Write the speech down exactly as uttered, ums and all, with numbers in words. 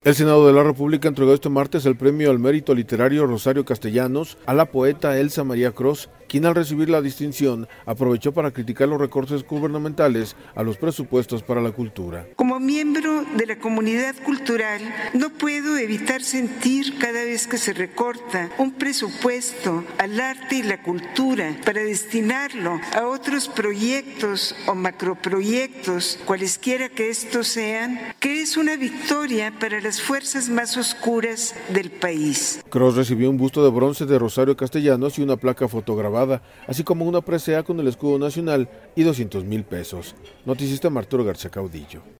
El Senado de la República entregó este martes el premio al mérito literario Rosario Castellanos a la poeta Elsa María Cros, quien al recibir la distinción aprovechó para criticar los recortes gubernamentales a los presupuestos para la cultura. Como miembro de la comunidad cultural, no puedo evitar sentir cada vez que se recorta un presupuesto al arte y la cultura para destinarlo a otros proyectos o macroproyectos, cualesquiera que estos sean, que es una victoria para las fuerzas más oscuras del país. Cros recibió un busto de bronce de Rosario Castellanos y una placa fotograbada, así como una presea con el escudo nacional y doscientos mil pesos. Noticista Arturo García Caudillo.